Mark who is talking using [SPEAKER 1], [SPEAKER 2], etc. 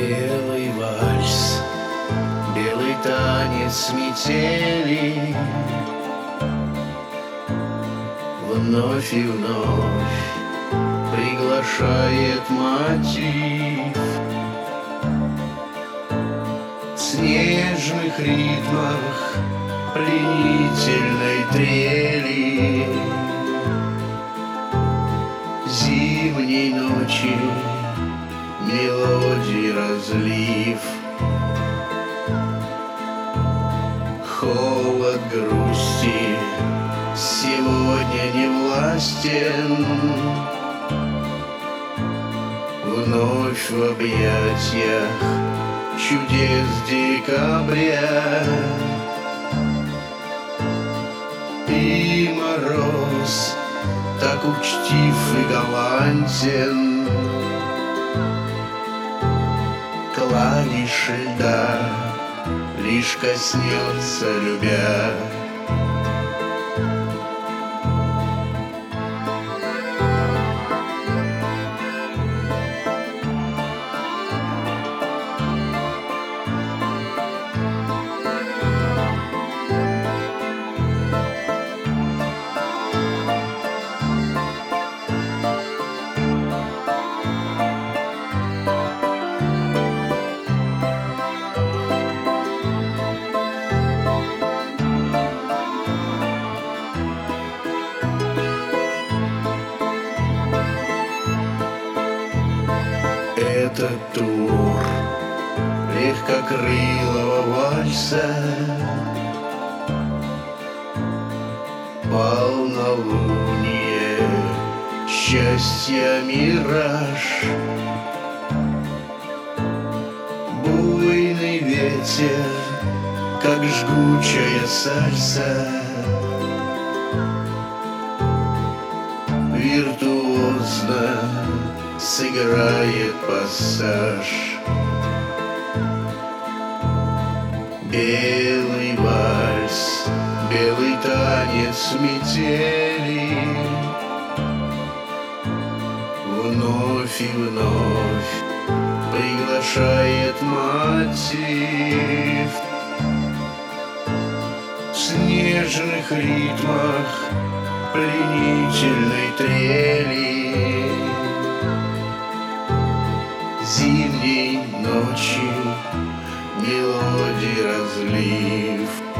[SPEAKER 1] Белый вальс, белый танец метели, вновь и вновь приглашает мотив. В снежных ритмах пленительной трели зимней ночи мелодий разлив. Холод грусти сегодня не властен, вновь в объятиях чудес декабря. И мороз так учтив и галантен, клавиш льда лишь коснется, любя. Этот тур легкокрылого вальса, полнолуние, счастья, мираж, буйный ветер, как жгучая сальса, виртуозно сыграет пассаж. Белый вальс, белый танец метели, вновь и вновь приглашает мотив. В снежных ритмах пленительной трели зимней ночи мелодий разлив.